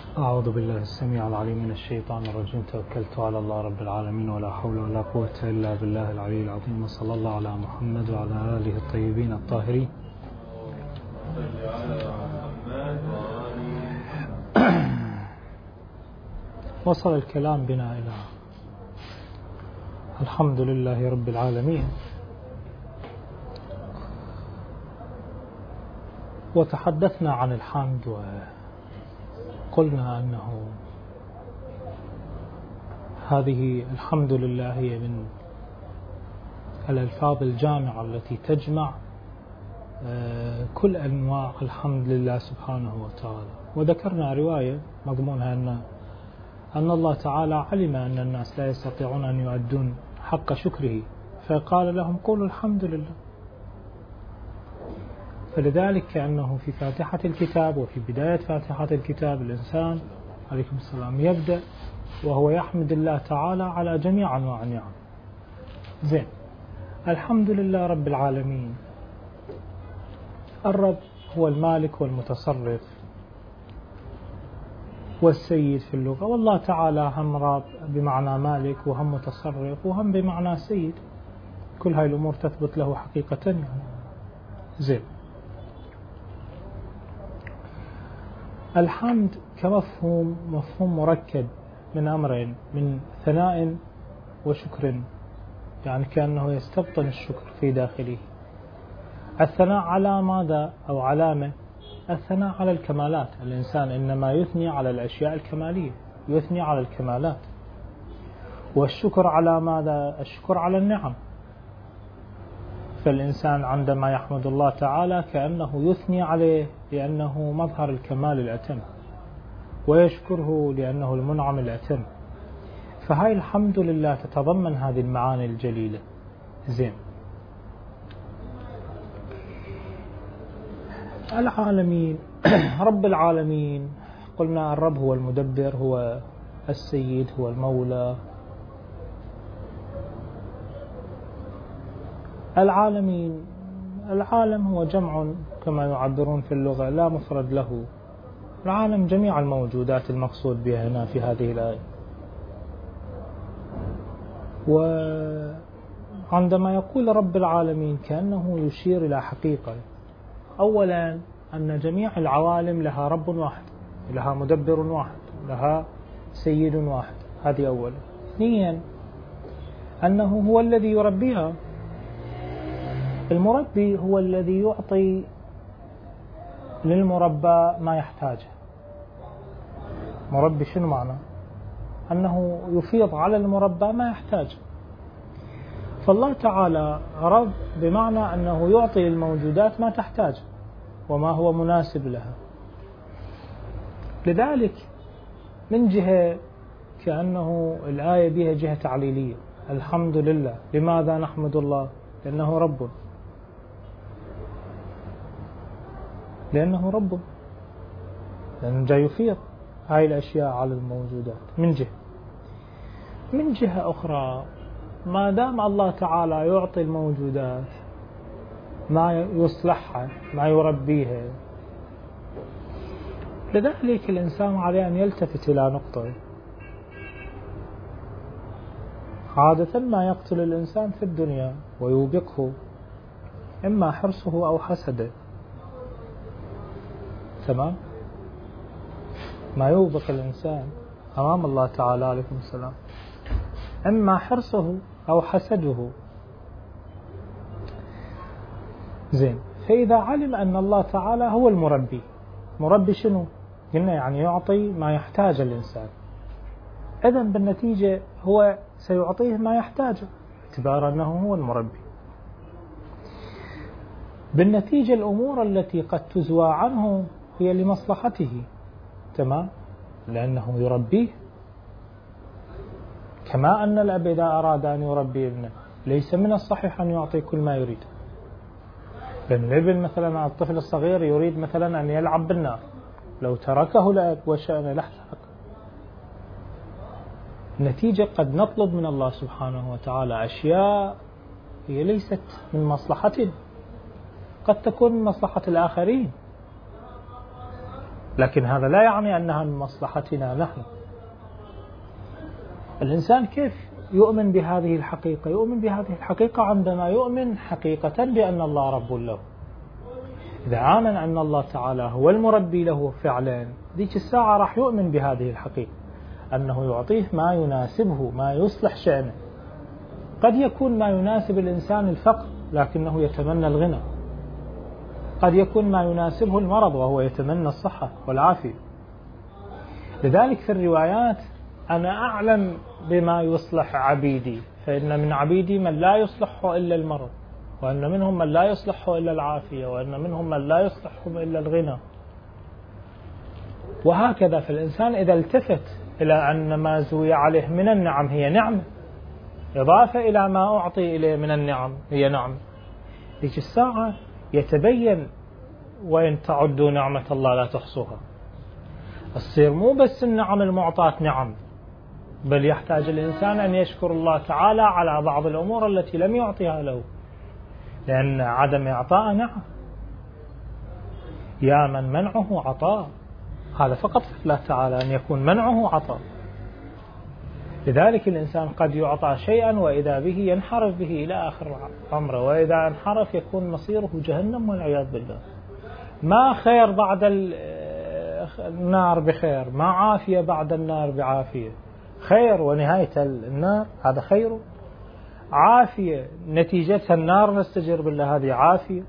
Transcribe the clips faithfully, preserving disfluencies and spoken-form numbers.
أعوذ بالله السميع العليم من الشيطان الرجيم. توكلت على الله رب العالمين ولا حول ولا قوة إلا بالله العلي العظيم. وصلى الله على محمد وعلى آله الطيبين الطاهرين. وصل الكلام بنا إلى الحمد لله رب العالمين، وتحدثنا عن الحمد وقلنا أنه هذه الحمد لله هي من الألفاظ الجامعة التي تجمع كل أنواع الحمد لله سبحانه وتعالى. وذكرنا رواية مضمونها أن أن الله تعالى علم أن الناس لا يستطيعون أن يؤدون حق شكره، فقال لهم قولوا الحمد لله. فلذلك كأنه في فاتحة الكتاب وفي بداية فاتحة الكتاب الإنسان عليكم السلام يبدأ وهو يحمد الله تعالى على جميع أنواع النعم. زين، الحمد لله رب العالمين. الرب هو المالك والمتصرف والسيد في اللغة، والله تعالى هم رب بمعنى مالك وهم متصرف وهم بمعنى سيد. كل هاي الأمور تثبت له حقيقة يعني. زين، الحمد كمفهوم مفهوم مركب من أمرين، من ثناء وشكر، يعني كأنه يستبطن الشكر في داخله. الثناء على ماذا أو علامة؟ الثناء على الكمالات. الإنسان إنما يثني على الأشياء الكمالية، يثني على الكمالات. والشكر على ماذا؟ الشكر على النعم. فالإنسان عندما يحمد الله تعالى كأنه يثني عليه لأنه مظهر الكمال الأتم، ويشكره لأنه المنعم الأتم. فهاي الحمد لله تتضمن هذه المعاني الجليلة. زين، العالمين رب العالمين، قلنا الرب هو المدبر، هو السيد، هو المولى. العالمين، العالم هو جمع كما يعبرون في اللغة لا مفرد له. العالم جميع الموجودات المقصود بها هنا في هذه الآية. وعندما يقول رب العالمين كأنه يشير إلى حقيقة. أولا أن جميع العوالم لها رب واحد، لها مدبر واحد، لها سيد واحد. هذه أولا. ثانيا أنه هو الذي يربيها. المربي هو الذي يعطي للمربى ما يحتاجه. مربي شنو معنى؟ أنه يفيض على المربى ما يحتاجه. فالله تعالى رب بمعنى أنه يعطي الموجودات ما تحتاج وما هو مناسب لها. لذلك من جهة كأنه الآية بها جهة تعليلية. الحمد لله، لماذا نحمد الله؟ لأنه رب، لأنه رب، لأنه جاي يفيض هاي الأشياء على الموجودات. من جهة من جهة أخرى، ما دام الله تعالى يعطي الموجودات ما يصلحها، ما يربيها، لذلك الإنسان عليه أن يلتفت إلى نقطة. عادة ما يقتل الإنسان في الدنيا ويوبقه إما حرصه أو حسده. تمام؟ ما يوبق الإنسان أمام الله تعالى عليكم السلام إما حرصه أو حسده. زين، فإذا علم أن الله تعالى هو المربي، مربي شنو؟ قلنا يعني يعطي ما يحتاج الإنسان. إذن بالنتيجة هو سيعطيه ما يحتاجه اعتبار أنه هو المربي. بالنتيجة الأمور التي قد تزوى عنه هي لمصلحته. تمام؟ لأنه يربيه. كما أن الأب إذا أراد أن يربي ابنه ليس من الصحيح أن يعطي كل ما يريد. لأن الابن مثلا الطفل الصغير يريد مثلا أن يلعب بالنار، لو تركه الأب وشأن لحظة. نتيجة قد نطلب من الله سبحانه وتعالى أشياء هي ليست من مصلحتنا، قد تكون من مصلحة الآخرين. لكن هذا لا يعني أنها من مصلحتنا نحن. الإنسان كيف يؤمن بهذه الحقيقة؟ يؤمن بهذه الحقيقة عندما يؤمن حقيقة بأن الله رب له. إذا آمن أن الله تعالى هو المربي له فعلا، ذيك الساعة راح يؤمن بهذه الحقيقة، أنه يعطيه ما يناسبه، ما يصلح شأنه. قد يكون ما يناسب الإنسان الفقر لكنه يتمنى الغنى، قد يكون ما يناسبه المرض وهو يتمنى الصحة والعافية. لذلك في الروايات: أنا أعلم بما يصلح عبيدي، فإن من عبيدي من لا يصلحه إلا المرض، وأن منهم من لا يصلحه إلا العافية، وأن منهم من لا يصلحهم إلا الغنى. وهكذا في الإنسان إذا التفت إلى أن ما زوي عليه من النعم هي نعمة، إضافة إلى ما أعطي إليه من النعم هي نعمة، ذيك الساعة يتبين وإن تعدوا نعمة الله لا تحصوها. الصير مو بس النعم المعطاة نعم، بل يحتاج الإنسان أن يشكر الله تعالى على بعض الأمور التي لم يعطيها له، لأن عدم إعطاء نعم. يا من منعه عطاء، هذا فقط في الله تعالى أن يكون منعه عطاء. لذلك الإنسان قد يعطى شيئا وإذا به ينحرف به إلى آخر عمره، وإذا انحرف يكون مصيره جهنم والعياذ بالله. ما خير بعد النار بخير، ما عافية بعد النار بعافية. خير ونهاية النار هذا خير، عافية نتيجتها النار نستجير بالله هذه عافية.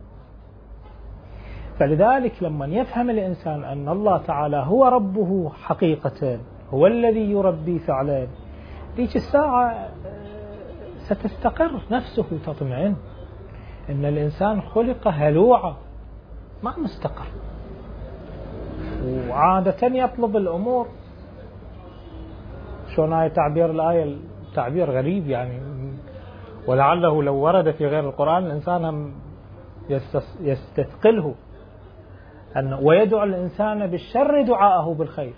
فلذلك لما يفهم الإنسان أن الله تعالى هو ربه حقيقة، هو الذي يربي فعلا، ذيك الساعة ستستقر نفسه وتطمئن. إن الإنسان خلق هلوعا ما مستقر، وعادة يطلب الأمور. شلون هاي تعبير الآية؟ تعبير غريب يعني، ولعله لو ورد في غير القرآن الإنسان يستثقله، أن ويدعو الإنسان بالشر دعاءه بالخير.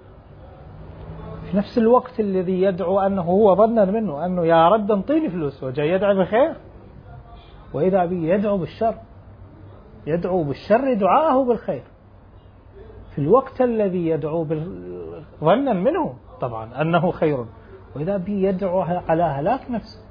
في نفس الوقت الذي يدعو أنه هو ظنا منه أنه يا رب انطيني فلوس، وجاي يدعو بالخير، وإذا به يدعو بالشر، يدعو بالشر دعاءه بالخير في الوقت الذي يدعو ظنا منه طبعا أنه خير، وإذا به يدعو على هلاك نفسه.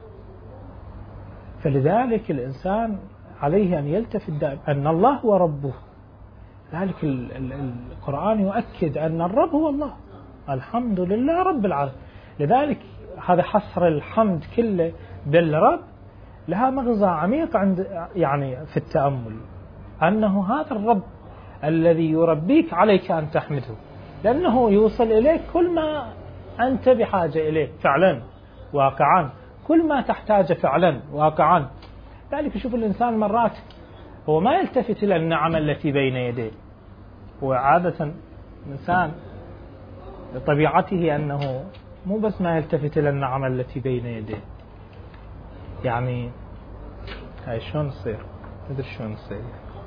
فلذلك الإنسان عليه أن يلتفت دائما أن الله هو ربه. ذلك القرآن يؤكد أن الرب هو الله، الحمد لله رب العالمين. لذلك هذا حصر الحمد كله بالرب لها مغزى عميق عند يعني في التأمل، أنه هذا الرب الذي يربيك عليك أن تحمده، لأنه يوصل إليك كل ما أنت بحاجة إليه فعلا واقعا، كل ما تحتاج فعلا واقعا. ذلك يشوف الإنسان مرات هو ما يلتفت إلى النعم التي بين يديه، وعادة الإنسان بطبيعته أنه مو بس ما يلتفت إلى النعم التي بين يديه، يعني هاي شلون تصير؟ تدري شلون تصير؟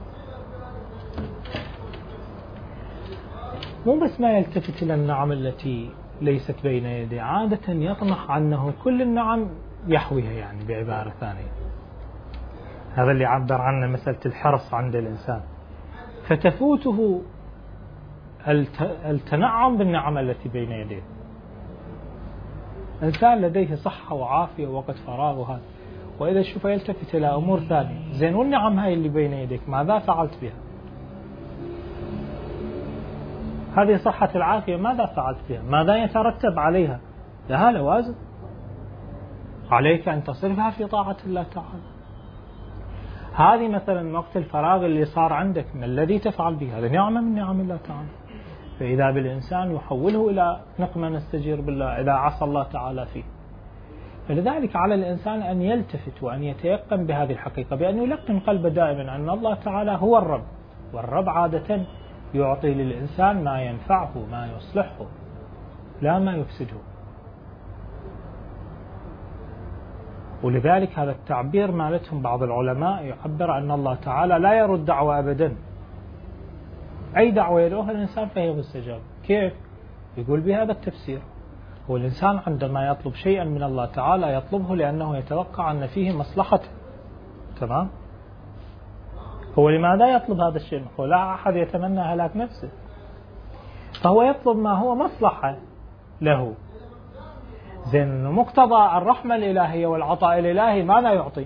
مو بس ما يلتفت إلى النعم التي ليست بين يديه، عادة يطمح أنه كل النعم يحويها، يعني بعبارة ثانية. هذا اللي عبر عنه مسألة الحرص عند الإنسان، فتفوته التنعم بالنعم التي بين يديه. إنسان لديه صحة وعافية ووقت فراغ وهذا، وإذا شوف يلتفت إلى أمور ثانية، زين والنعم هاي اللي بين يديك ماذا فعلت بها؟ هذه صحة العافية ماذا فعلت بها؟ ماذا يترتب عليها؟ لها لوازم، عليك أن تصرفها في طاعة الله تعالى. هذه مثلا وقت الفراغ اللي صار عندك، ما الذي تفعل به؟ هذا نعمة من نعم الله تعالى. فإذا بالإنسان يحوله إلى نقمة نستجير بالله إذا عصى الله تعالى فيه. فلذلك على الإنسان أن يلتفت وأن يتيقن بهذه الحقيقة، بأن يلقن قلبه دائما أن الله تعالى هو الرب، والرب عادة يعطي للإنسان ما ينفعه ما يصلحه لا ما يفسده. ولذلك هذا التعبير مالتهم بعض العلماء يعبر أن الله تعالى لا يرد دعوة أبدا، أي دعوة يدعوها الإنسان فهي مستجابة. كيف؟ يقول بهذا التفسير: هو الإنسان عندما يطلب شيئا من الله تعالى يطلبه لأنه يتوقع أن فيه مصلحته، تمام؟ هو لماذا يطلب هذا الشيء؟ هو لا أحد يتمنى هلاك نفسه، فهو يطلب ما هو مصلحة له. زين مقتضى الرحمة الإلهية والعطاء الإلهي ماذا يعطي؟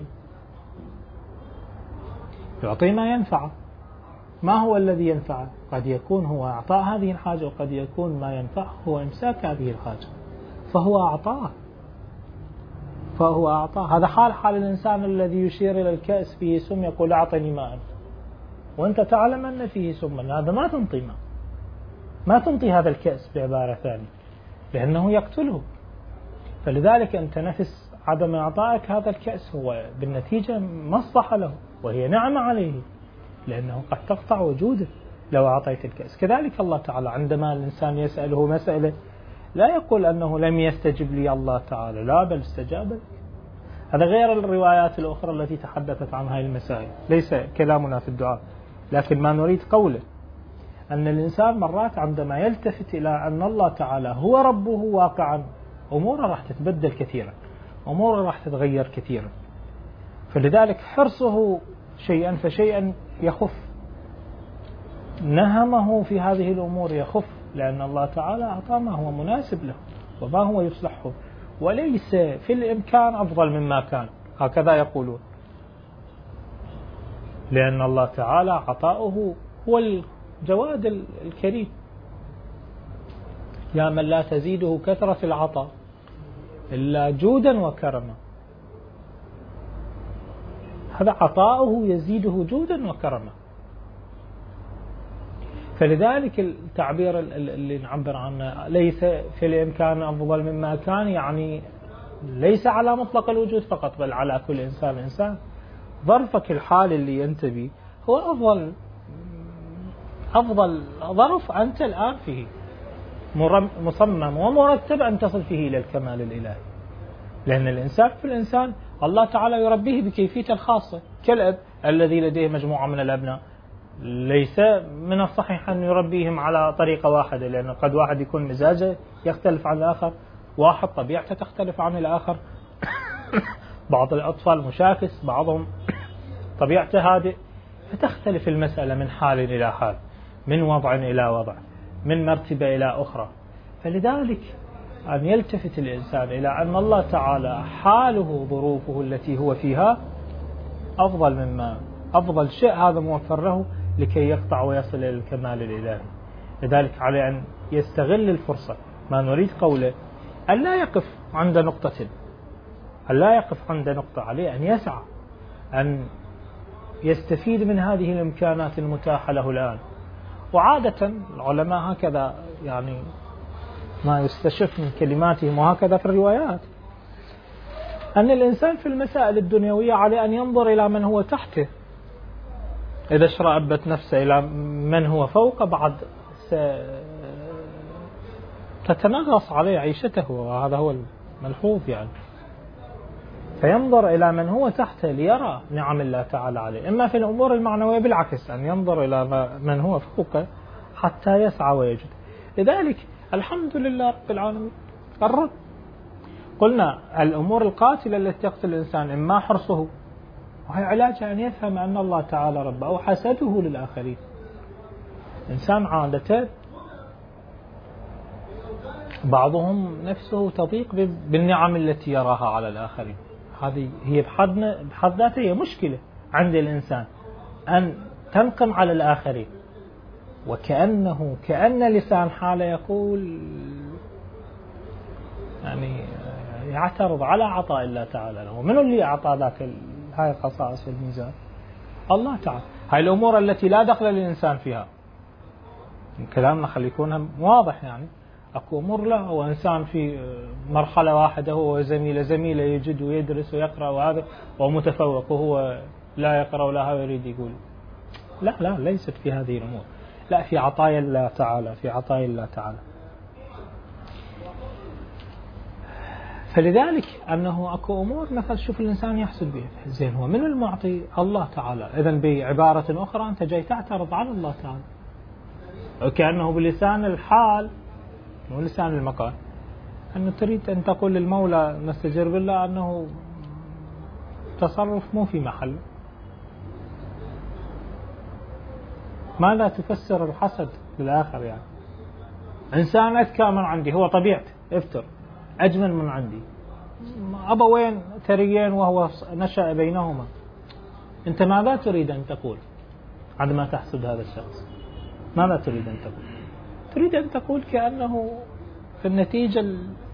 يعطي ما ينفعه. ما هو الذي ينفعه؟ قد يكون هو أعطاء هذه الحاجة، وقد يكون ما ينفعه هو إمساك هذه الحاجة، فهو أعطاه فهو أعطاه. هذا حال حال الإنسان الذي يشير إلى الكأس فيه سم يقول أعطني ماء، وأنت تعلم أن فيه سما، هذا ما تنطي ماء، ما تنطي هذا الكأس بعبارة ثانية، لأنه يقتله. فلذلك أنت نفس عدم إعطائك هذا الكأس هو بالنتيجة مصلحة له، وهي نعمة عليه، لأنه قد تقطع وجوده لو أعطيت الكأس. كذلك الله تعالى عندما الإنسان يسأله مسألة لا يقول أنه لم يستجب لي الله تعالى، لا بل استجاب لك. هذا غير الروايات الأخرى التي تحدثت عن هذه المسائل، ليس كلامنا في الدعاء، لكن ما نريد قوله أن الإنسان مرات عندما يلتفت إلى أن الله تعالى هو ربه واقعا، أموره راح تتبدل كثيرا، أموره راح تتغير كثيرا. فلذلك حرصه شيئا فشيئا يخف، نهمه في هذه الأمور يخف، لأن الله تعالى أعطى ما هو مناسب له وما هو يصلحه، وليس في الإمكان أفضل مما كان، هكذا يقولون، لأن الله تعالى عطاؤه هو الجواد الكريم. يا من لا تزيده كثرة العطاء إلا جودا وكرما، هذا عطاؤه يزيده جودا وكرما. فلذلك التعبير اللي نعبر عنه ليس في الإمكان أفضل مما كان، يعني ليس على مطلق الوجود فقط، بل على كل إنسان إنسان. ظرفك الحال اللي ينتبه هو أفضل أفضل ظرف أنت الآن فيه، مصمم ومرتب أن تصل فيه إلى الكمال الإلهي. لأن الإنسان في الإنسان الله تعالى يربيه بكيفية الخاصة، كالأب الذي لديه مجموعة من الأبناء ليس من الصحيح أن يربيهم على طريقة واحدة، لأن قد واحد يكون مزاجه يختلف عن الآخر، واحد طبيعته تختلف عن الآخر. بعض الأطفال مشاكس، بعضهم طبيعته هادئ، فتختلف المسألة من حال إلى حال، من وضع إلى وضع، من مرتبة إلى أخرى. فلذلك أن يلتفت الإنسان إلى أن الله تعالى حاله ظروفه التي هو فيها أفضل مما أفضل شيء هذا موفر له لكي يقطع ويصل إلى الكمال الإلهي. لذلك عليه أن يستغل الفرصة. ما نريد قوله أن لا يقف عند نقطة، أن لا يقف عند نقطة، عليه أن يسعى أن يستفيد من هذه الإمكانات المتاحة له الآن. وعادة العلماء هكذا، يعني ما يستشف من كلماتهم وهكذا في الروايات، أن الإنسان في المسائل الدنيوية عليه أن ينظر إلى من هو تحته. إذا اشرأبت نفسه إلى من هو فوق بعد تتنغص عليه عيشته، وهذا هو الملحوظ يعني. فينظر إلى من هو تحته ليرى نعم الله تعالى عليه، إما في الأمور المعنوية بالعكس أن ينظر إلى من هو فوقه حتى يسعى ويجد. لذلك الحمد لله رب العالمين. الرب قلنا الأمور القاتلة التي تقتل الإنسان إما حرصه، وهي علاجها أن يفهم أن الله تعالى رب، أو حسده للآخرين. إنسان عادة بعضهم نفسه تضيق بالنعم التي يراها على الآخرين، هذه هي بحد ذاتها هي مشكلة عند الإنسان، أن تنقم على الآخرين، وكأنه كأن لسان حاله يقول يعني يعترض على عطاء الله تعالى له. من اللي أعطى ذاك هاي الخصائص في الميزان؟ الله تعالى. هاي الأمور التي لا دخل للإنسان فيها، كلامنا خلي يكون واضح. يعني أكو أمور له، هو إنسان في مرحلة واحدة، هو زميله زميله يجد ويدرس ويقرأ وهذا ومتفوق، وهو لا يقرأ ولا هو يريد يقول لا لا ليست في هذه الأمور، لا، في عطايا الله تعالى، في عطايا الله تعالى. فلذلك أنه أكو أمور مثل شوف الإنسان يحسد بها، زين هو من المعطي؟ الله تعالى. إذن بعبارة أخرى أنت جاي تعترض على الله تعالى، وكأنه بلسان الحال مو لسان المقال، أنه تريد أن تقول للمولى نستجير بالله أنه تصرف مو في محل. ماذا تفسر الحسد للآخر يعني؟ إنسان أذكى من عندي، هو طبيعته افتر أجمل من عندي، أبوين ثريين وهو نشأ بينهما، أنت ماذا تريد أن تقول عندما تحسد هذا الشخص؟ ماذا تريد أن تقول؟ تريد أن تقول كأنه في النتيجة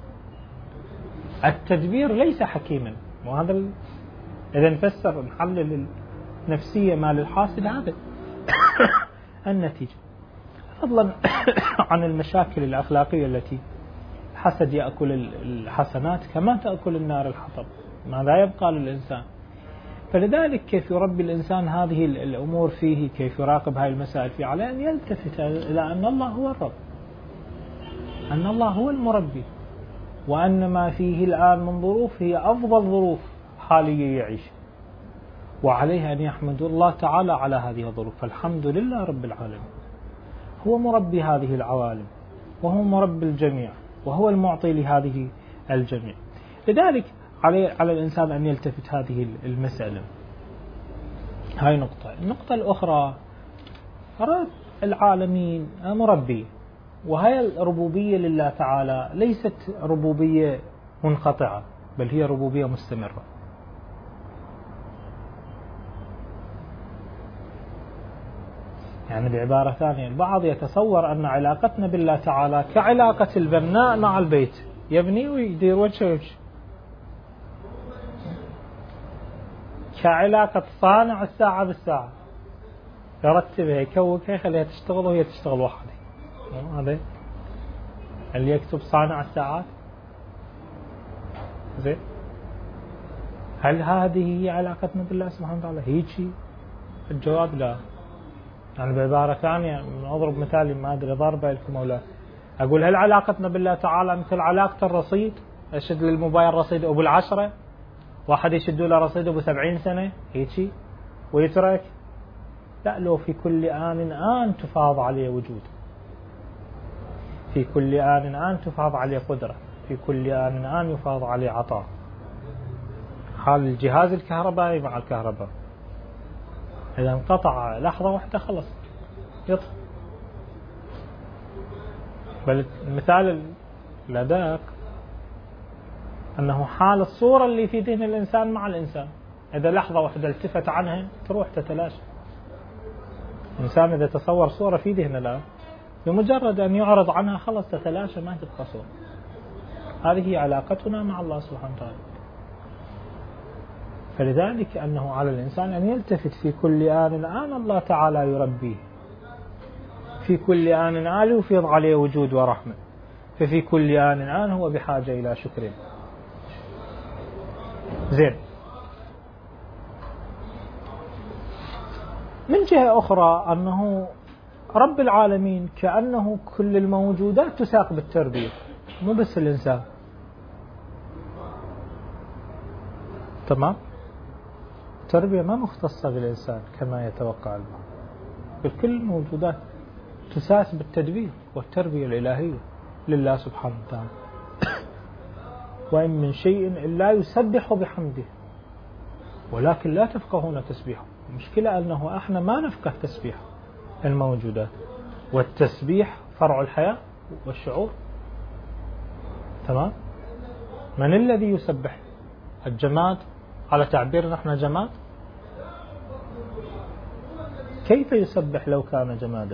التدبير ليس حكيما، وهذا ال... إذا نفسر نحلل النفسية مال الحاسد هذا النتيجة، فضلا عن المشاكل الأخلاقية التي الحسد يأكل الحسنات كما تأكل النار الحطب، ماذا يبقى للإنسان؟ فلذلك كيف يربي الإنسان هذه الأمور فيه، كيف يراقب هذه المسائل فيه، على أن يلتفت إلى أن الله هو الرب، أن الله هو المربي، وأن ما فيه الآن من ظروف هي أفضل ظروف حالية يعيش، وعليه أن يحمد الله تعالى على هذه الظروف. فالحمد لله رب العالمين، هو مربي هذه العوالم، وهو مربي الجميع، وهو المعطي لهذه الجميع. لذلك على على الإنسان أن يلتفت هذه المسألة. هاي نقطة. النقطة الأخرى، رب العالمين مربي، وهي الربوبية لله تعالى ليست ربوبية منقطعة، بل هي ربوبية مستمرة. يعني بعبارة ثانية، البعض يتصور أن علاقتنا بالله تعالى كعلاقة البناء مع البيت، يبني ويدير وجه وجه، كعلاقة صانع الساعة بالساعة، يرتبها يكوكها يخليها تشتغل وهي تشتغل وحدها. هذا اللي يكتب صانع الساعات. زين، هل هذه هي علاقتنا بالله سبحانه وتعالى؟ هيجي الجواب لا. يعني بعبارة ثانية، أضرب مثال ما أدري ضربة لكم أو لا، أقول هل علاقتنا بالله تعالى مثل علاقة الرصيد؟ أشد للموبايل رصيد أبو العشرة، واحد يشد له رصيد أبو سبعين سنة هيجي ويترك؟ لا، لو في كل آن آن تفاض عليه وجود، في كل آن آن تفاض عليه قدرة، في كل آن آن يفاض عليه عطاء. حال الجهاز الكهربائي مع الكهرباء، إذا انقطع لحظة واحدة خلص يطفى. بل المثال الأدق أنه حال الصورة اللي في ذهن الإنسان مع الإنسان، إذا لحظة واحدة التفت عنها تروح تتلاشى. الإنسان إذا تصور صورة في ذهنه الآن، بمجرد أن يعرض عنها خلص تتلاشى، ما تبقى صورة. هذه هي علاقتنا مع الله سبحانه وتعالى. فلذلك أنه على الإنسان أن يلتفت في كل آن آن الله تعالى يربيه، في كل آن آن يفيض عليه وجود ورحمة، ففي كل آن آن هو بحاجة إلى شكر. زين، من جهة أخرى أنه رب العالمين كأنه كل الموجودات تساق بالتربية، مو بس الإنسان. تمام؟ التربية ما مختصة بالإنسان كما يتوقع البعض، بل كل الموجودات تساس بالتدبير والتربية الإلهية لله سبحانه وتعالى. وإن من شيء إلا يسبح بحمده ولكن لا تفقهون تسبيحه. المشكلة أنه احنا ما نفقه تسبيح الموجودات، والتسبيح فرع الحياة والشعور. تمام؟ من الذي يسبح؟ الجماد، على تعبيرنا احنا جماد. كيف يسبح لو كان جمادا؟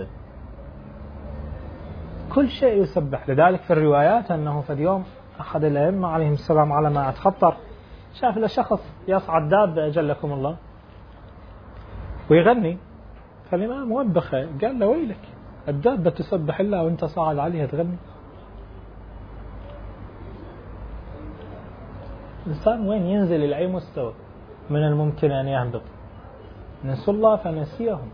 كل شيء يسبح. لذلك في الروايات أنه في اليوم أحد الأئمة عليهم السلام على ما أتخطر شاف له شخص يصعد دابة أجلكم الله ويغني، فالإمام موبخه قال له ويلك، الدابة تسبح الله وانت صاعد عليها تغني؟ الإنسان وين ينزل إلى أي مستوى من الممكن أن يهبط؟ نسوا الله فنسيهم.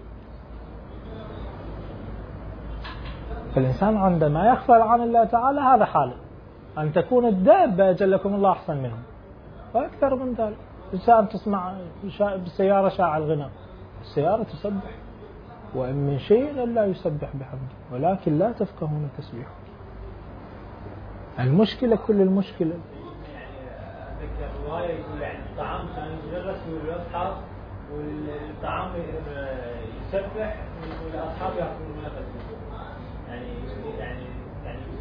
فالإنسان عندما يغفل عن الله تعالى هذا حاله، أن تكون الدابة أجلكم الله أحسن منهم وأكثر من ذلك. إنسان تسمع بالسيارة شاع الغناء، السيارة تسبح، وإن من شيء إلا يسبح بحمده ولكن لا تفقهون تسبيحه. المشكلة كل المشكلة الرواية يقول يعني الطعام كان يجلس ويصحى والطعام يسبح والأصحاب يأكلون نفسه، يعني يعني يعني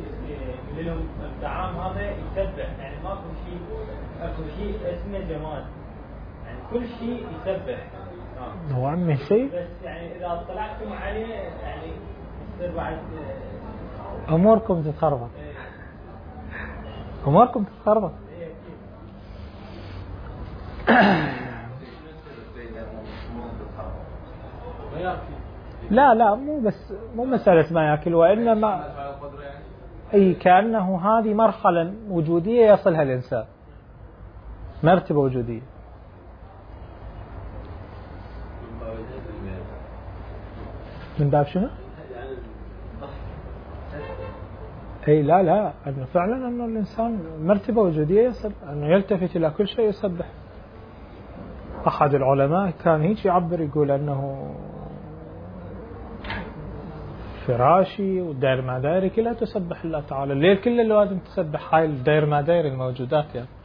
لهم الطعام هذا يسبح، يعني ماكو شيء اكو شيء اسمه جماد، يعني كل شيء يسبح. آه. هو عمي شيء بس يعني اذا اطلعتم عليه يعني يصير بعد اموركم تتخربط. اموركم تتخربط. لا لا مو بس مو مسألة ما يأكل، وإنما أي كأنه هذه مرحلة وجودية يصلها الإنسان، مرتبة وجودية. من باب شنو؟ أي لا لا أنه فعلا أنه الإنسان مرتبة وجودية يصل أنه يلتفت إلى كل شيء يسبح. أحد العلماء كان هيك يعبر يقول أنه فراشي والداير ما دايري كلها تسبح الله تعالى، الليل كله اللي لازم تسبح هاي الداير ما دايري الموجودات يعني.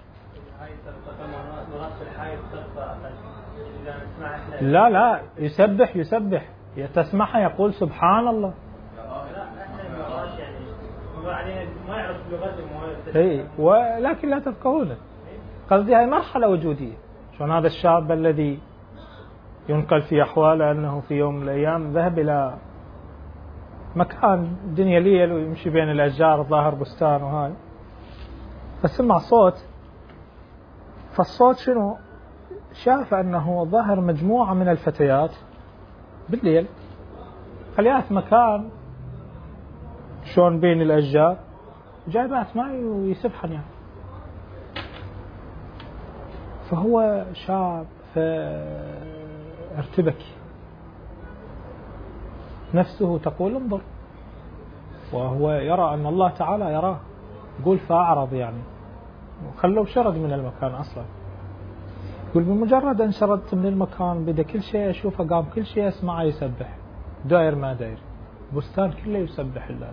لا لا يسبح يسبح تسمعها يقول سبحان الله. اي ولكن لا تفقهونه. قصدي هاي مرحلة وجودية. شلون هذا الشاب الذي ينقل في أحواله أنه في يوم من الأيام ذهب إلى مكان الدنيا ليل ويمشي بين الأشجار ظاهر بستان وهاي، فسمع صوت، فالصوت شنو؟ شاف أنه ظاهر مجموعة من الفتيات بالليل خليات مكان شلون بين الأشجار جايبات ماء ويسبحن يعني. فهو شاب فارتبك، نفسه تقول انظر، وهو يرى أن الله تعالى يراه، يقول فأعرض يعني وخلوا شرد من المكان أصلا. يقول بمجرد أن شردت من المكان بدأ كل شيء أشوفه قام كل شيء أسمعه يسبح، داير ما داير، بستان كله يسبح الله.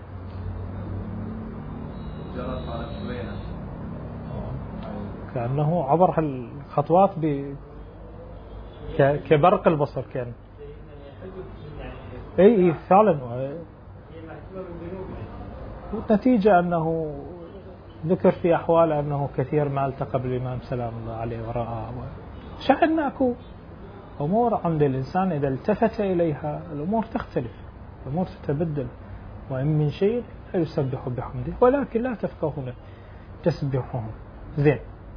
كأنه عبر هالخطوات ب كبرق البصر كان. اي اي فعلا. والنتيجة أنه ذكر في أحواله أنه كثير ما التقى بالإمام سلام الله عليه ورآه. شأن أكو أمور عند الإنسان إذا التفت إليها الأمور تختلف، الأمور تتبدل. وإن من شيء لا يسبح بحمده ولكن لا تفقهون تسبحهم. زين.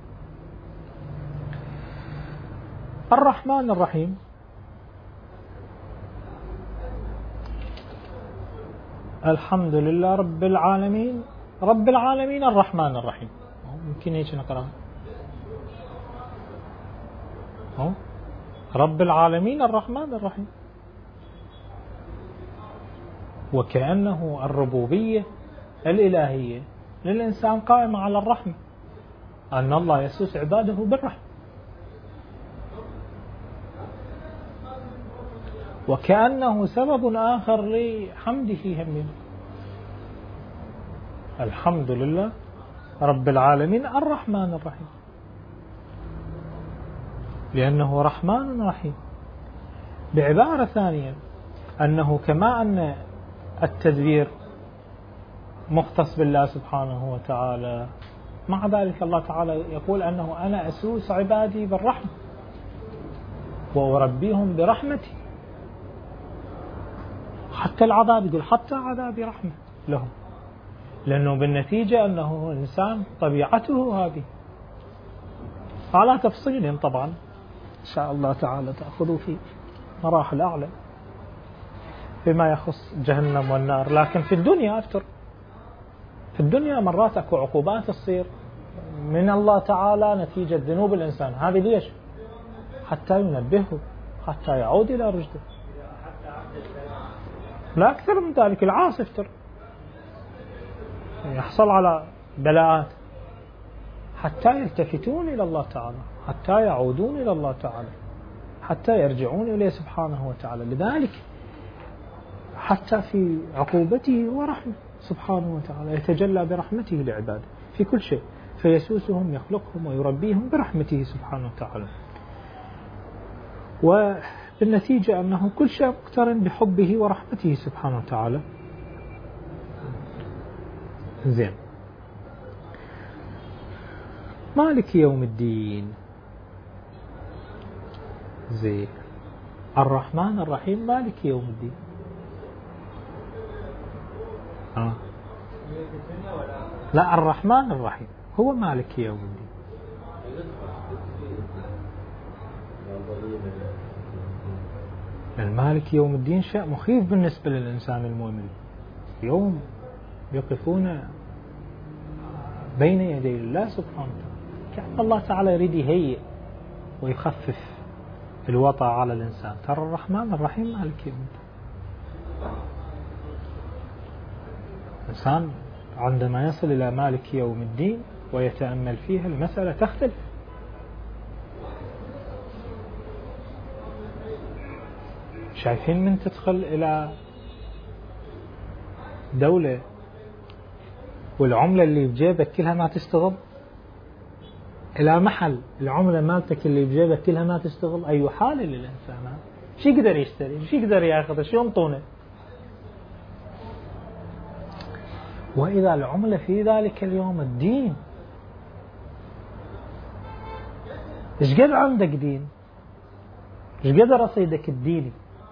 الرحمن الرحيم الحمد لله رب العالمين، رب العالمين الرحمن الرحيم. ممكن هيك نقرأ رب العالمين الرحمن الرحيم، وكأنه الربوبية الإلهية للإنسان قائمة على الرحمة، أن الله يسوس عباده بالرحمة. وكأنه سبب آخر لحمده هم. الحمد لله رب العالمين الرحمن الرحيم، لأنه رحمن رحيم. بعبارة ثانية أنه كما أن التدبير مختص بالله سبحانه وتعالى، مع ذلك الله تعالى يقول أنه أنا أسوس عبادي بالرحمة وأربيهم برحمتي. حتى العذاب يقول حتى عذابي رحمة لهم، لأنه بالنتيجة أنه إنسان طبيعته هذه على تفصيل طبعا إن شاء الله تعالى تأخذوا في مراحل أعلى فيما يخص جهنم والنار. لكن في الدنيا أكثر، في الدنيا مرات أكو عقوبات تصير من الله تعالى نتيجة ذنوب الإنسان. هذه ليش؟ حتى ينبهه، حتى يعود إلى رشده. لا أكثر من ذلك، العاصي افتر يحصل على بلاءات حتى يلتفتون إلى الله تعالى، حتى يعودون إلى الله تعالى، حتى يرجعون إليه سبحانه وتعالى. لذلك حتى في عقوبته ورحمة سبحانه وتعالى يتجلى برحمته لعباده في كل شيء، فيسوسهم يخلقهم ويربيهم برحمته سبحانه وتعالى. وبالنتيجة أنه كل شيء مقترن بحبه ورحمته سبحانه وتعالى. زين. مالك يوم الدين. زين. الرحمن الرحيم مالك يوم الدين. آه. لا، الرحمن الرحيم هو مالك يوم الدين. المالك يوم الدين شيء مخيف بالنسبة للإنسان المؤمن. يوم يقفون بين يدي الله سبحانه وتعالى، كأن الله تعالى يريد يهيئ ويخفف الوطأ على الإنسان. ترى الرحمن الرحيم مالك يوم الدين. الإنسان عندما يصل إلى مالك يوم الدين ويتأمل فيها المسألة تختلف. شايفين من تدخل إلى دولة والعملة اللي بجيبك كلها ما تشتغل، إلى محل العملة مالتك اللي بجيبك كلها ما تشتغل، أي حال للإنسان؟ شو يقدر يشتري؟ شو يقدر يأخذ؟ شو ينطونه؟ وإذا العملة في ذلك اليوم الدين، إيش قد عندك دين؟ إيش قد رصيدك الديني؟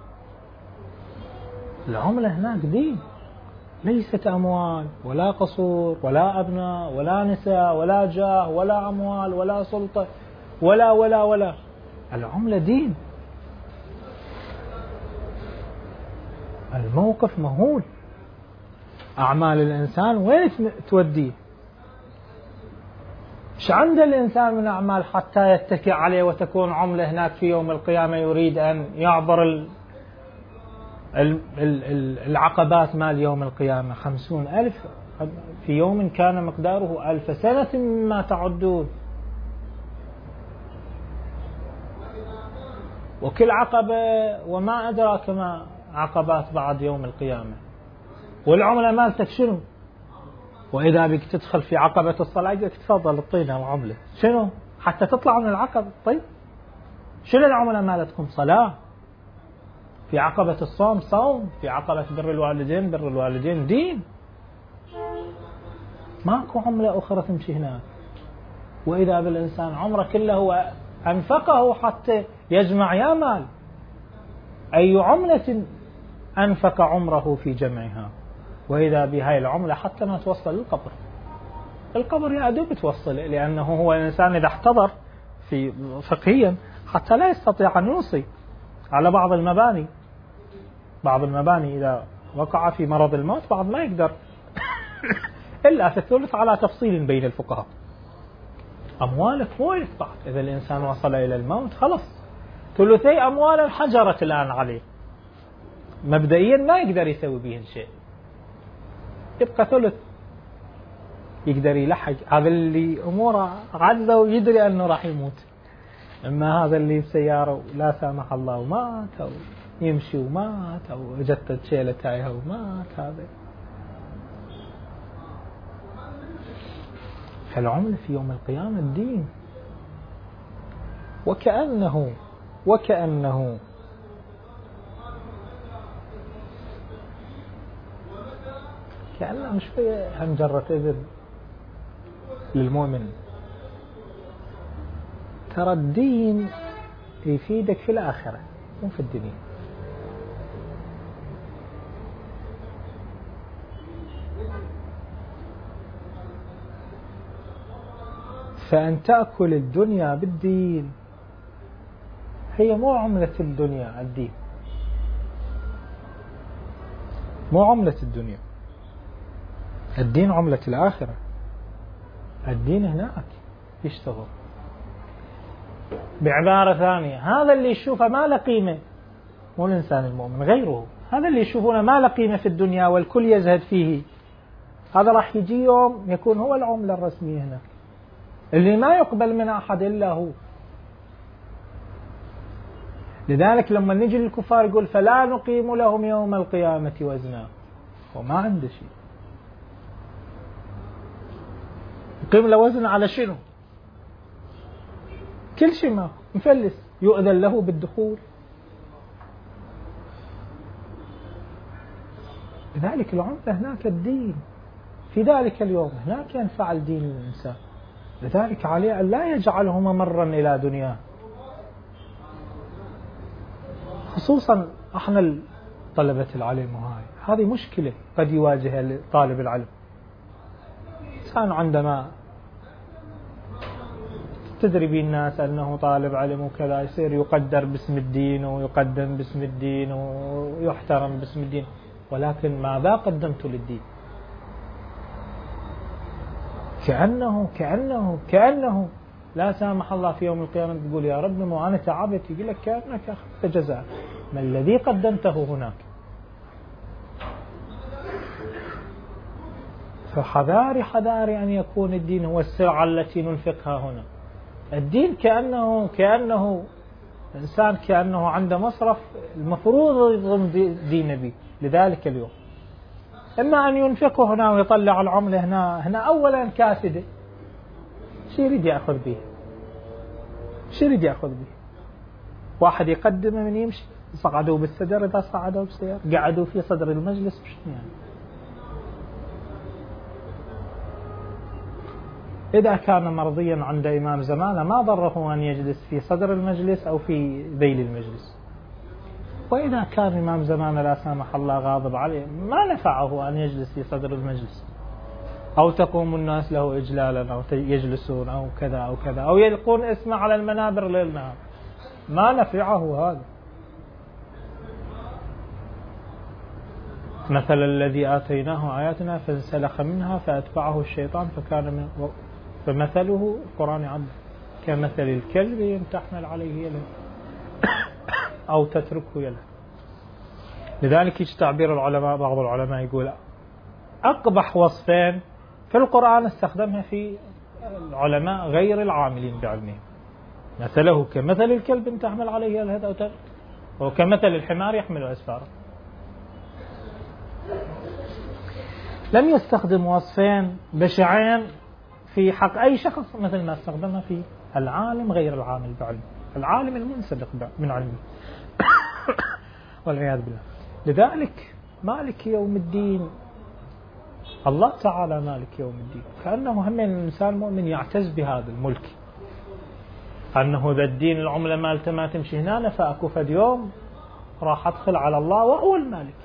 العملة هناك دين، ليست أموال ولا قصور ولا أبناء ولا نساء ولا جاه ولا أموال ولا سلطة ولا ولا ولا العملة دين. الموقف مهول. أعمال الإنسان وين توديه؟ إيش عنده الإنسان من أعمال حتى يتكئ عليه وتكون عملة هناك في يوم القيامة يريد أن يعبر ال العقبات مال يوم القيامة؟ خمسون ألف في يوم كان مقداره ألف سنة مما تعدون، وكل عقبة وما أدراك ما عقبات بعد يوم القيامة. والعملة مالتك شنو؟ وإذا بك تدخل في عقبة الصلاة يقولك تفضل اعطينا العملة. شنو؟ حتى تطلع من العقبة. طيب شنو العملة مالتكم؟ صلاة. في عقبة الصوم صوم. في عقبة بر الوالدين بر الوالدين دين. ماكو عملة أخرى تمشي هناك. وإذا بالإنسان عمره كله أنفقه حتى يجمع يا مال، أي عملة أنفق عمره في جمعها، وإذا بهاي العملة حتى ما توصل للقبر. القبر يا أدوب توصل، لأنه هو الإنسان إذا احتضر في فقهيا حتى لا يستطيع أن يوصي على بعض المباني. بعض المباني إذا وقع في مرض الموت بعض ما يقدر إلا في الثلث على تفصيل بين الفقهاء. أموالك مو يتبعت. إذا الإنسان وصل إلى الموت خلص ثلثي أموال انحجرت الآن عليه، مبدئيا ما يقدر يسوي بهن شيء، يبقى ثلث يقدر يلحق. هذا اللي أموره عجزة ويدري أنه راح يموت. أما هذا اللي بسيارة لا سامح الله ومات، أو يمشي ومات، أو جتت شيلة تايها ومات، هذا. فالعملة في يوم القيامة الدين. وكأنه وكأنه كأنه شوية همجرة إذن للمؤمن. ترى الدين يفيدك في الآخرة مو في الدنيا. فأن تأكل الدنيا بالدين، هي مو عملة الدنيا الدين، مو عملة الدنيا. الدين عملة الآخرة. الدين هناك يشتغل. بعبارة ثانية، هذا اللي يشوفه ما له قيمة، مو الإنسان المؤمن، غيره. هذا اللي يشوفونه ما له قيمة في الدنيا والكل يزهد فيه، هذا راح يجي يوم يكون هو العملة الرسمية هناك، اللي ما يقبل من أحد إلا هو. لذلك لما نجي للكفار يقول فلا نقيم لهم يوم القيامة وزنا، وما عنده شيء. يقيم له وزن على شنو؟ كل شيء ما مفلس، يؤذن له بالدخول. لذلك العملة هناك الدين. في ذلك اليوم هناك ينفع الدين للإنسان. لذلك عليه أن لا يجعله ممرا إلى دنياه. خصوصا احنا طلبة العلم، وهاي هذه مشكلة قد يواجهها طالب العلم. إنسان عندما تدري به الناس أنه طالب علم وكذا يصير يقدر باسم الدين ويقدم باسم الدين ويحترم باسم الدين، ولكن ماذا قدمت للدين؟ كأنه كأنه كأنه لا سامح الله في يوم القيامة تقول يا رب ما أنا تعبت، يقول لك كأنك أخذت جزاء، ما الذي قدمته هناك؟ فحذاري حذاري أن يكون الدين هو السلعة التي ننفقها هنا. الدين كأنه كأنه إنسان كأنه عنده مصرف المفروض يضم دين به لذلك اليوم، إما أن ينفقه هنا ويطلع العملة هنا هنا أولا كاسدة، شو يريد يأخذ به؟ شو يريد يأخذ به؟ واحد يقدمه من يمشي، صعدوا بالسدر، إذا صعدوا بالسيارة قعدوا في صدر المجلس، مش يعني. إذا كان مرضيا عند إمام زمانه ما ضره أن يجلس في صدر المجلس أو في ذيل المجلس، وإذا كان إمام زمانه لا سامح الله غاضب عليه ما نفعه أن يجلس في صدر المجلس، أو تقوم الناس له إجلالا أو يجلسون أو كذا أو كذا أو يلقون اسمه على المنابر ليل نهار، ما نفعه هذا. مثل الذي آتيناه آياتنا فانسلخ منها فأتبعه الشيطان فكان من فمثله القرآن عبد كمثل الكلب إن تحمل عليه يلهث أو تتركه يلهث. لذلك تعبير العلماء، بعض العلماء يقول أقبح وصفين في القرآن استخدمها في العلماء غير العاملين بعلمهم، مثله كمثل الكلب إن تحمل عليه يلهث أو تتركه، وكمثل الحمار يحمل أسفاره. لم يستخدم وصفين بشعين في حق أي شخص مثل ما استخدمها في العالم غير العامل بعلم، العالم المنسلق من علمه والعياذ بالله. لذلك مالك يوم الدين، الله تعالى مالك يوم الدين، كأنه هم الإنسان المؤمن يعتز بهذا الملك، أنه ذا الدين العملة مالته ما تمشي هنا، فأكو فد يوم راح أدخل على الله وهو المالك،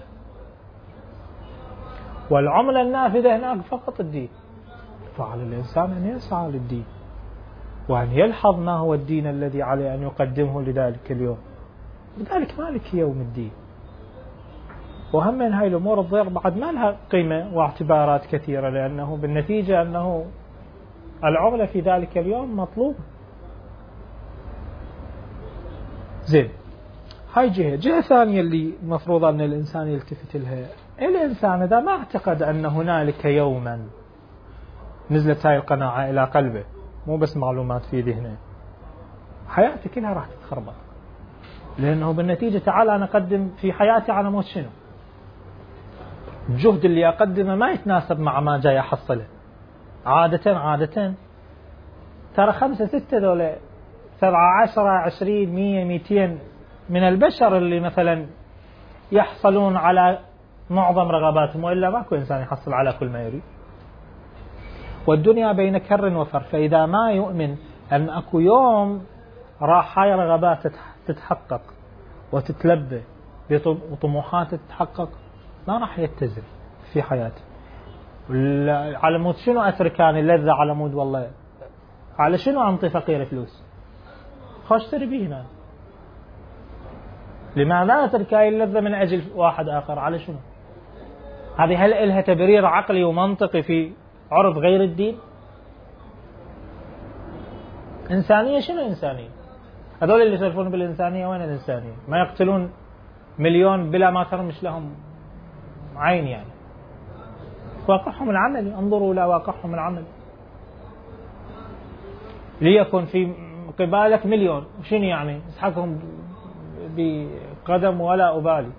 والعملة النافذة هناك فقط الدين. فعلى الإنسان أن يسعى للدين وأن يلحظ ما هو الدين الذي عليه أن يقدمه لذلك اليوم. لذلك مالك يوم الدين. وهم من هاي الأمور الضير بعد ما لها قيمة واعتبارات كثيرة، لأنه بالنتيجة أنه العملة في ذلك اليوم مطلوب. زين، هاي جهة. جهة ثانية اللي مفروض أن الإنسان يلتفت لها، الإنسان إذا ما اعتقد أن هنالك يوما نزلت هاي القناعة إلى قلبه، مو بس معلومات في ذهنه، حياته كلها راح تتخربط. لأنه بالنتيجة تعال أنا أقدم في حياتي على موت شنو؟ الجهد اللي أقدمه ما يتناسب مع ما جاي أحصله. عادة عادة ترى خمسة ستة ذولا سبعة عشرة عشرين مية ميتين من البشر اللي مثلا يحصلون على معظم رغباتهم، وإلا ماكو إنسان يحصل على كل ما يريد. والدنيا بين كر وفر، فإذا ما يؤمن أن أكو يوم راح هاي رغبات تتحقق وتتلبى وطموحات تتحقق، ما راح يتزن في حياته. على مود شنو أتركاني اللذة؟ على مود والله على شنو أنطي فقير فلوس؟ خوش اشتري به هنا. لماذا أترك هاي اللذة من أجل واحد آخر؟ على شنو؟ هذه هل إلها تبرير عقلي ومنطقي في عرض غير الدين؟ إنسانية؟ شنو إنسانية؟ هذول اللي يسولفون بالإنسانية وين الإنسانية؟ ما يقتلون مليون بلا ما ترمش لهم عين يعني. واقعهم العمل، انظروا إلى واقعهم العمل. ليكن في قبالك مليون، شنو يعني؟ اسحقهم بقدم ولا أبالي.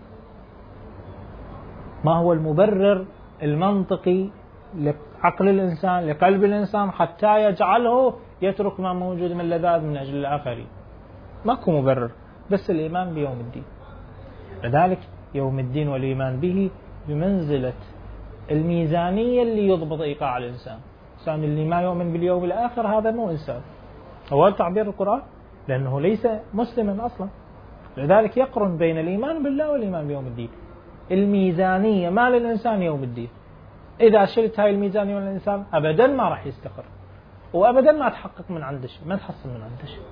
ما هو المبرر المنطقي لعقل الإنسان لقلب الإنسان حتى يجعله يترك ما موجود من لذات من أجل الآخرين؟ ماكو مبرر، بس الإيمان بيوم الدين. لذلك يوم الدين والإيمان به بمنزلة الميزانية اللي يضبط إيقاع الإنسان. الإنسان اللي ما يؤمن باليوم الآخر هذا مو إنسان. هو تعبير القرآن لأنه ليس مسلما أصلا. لذلك يقرن بين الإيمان بالله والإيمان بيوم الدين. الميزانية ما للإنسان يوم الدين. إذا شلت هاي الميزانية من الإنسان أبدا ما راح يستقر، وأبدا ما تحقق من عنده شيء، ما تحصل من عنده شيء.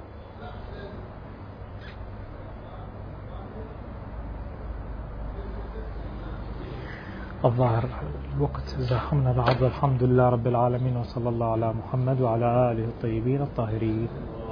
الظاهر الوقت زاحمنا بعض. الحمد لله رب العالمين، وصلى الله على محمد وعلى آله الطيبين الطاهرين.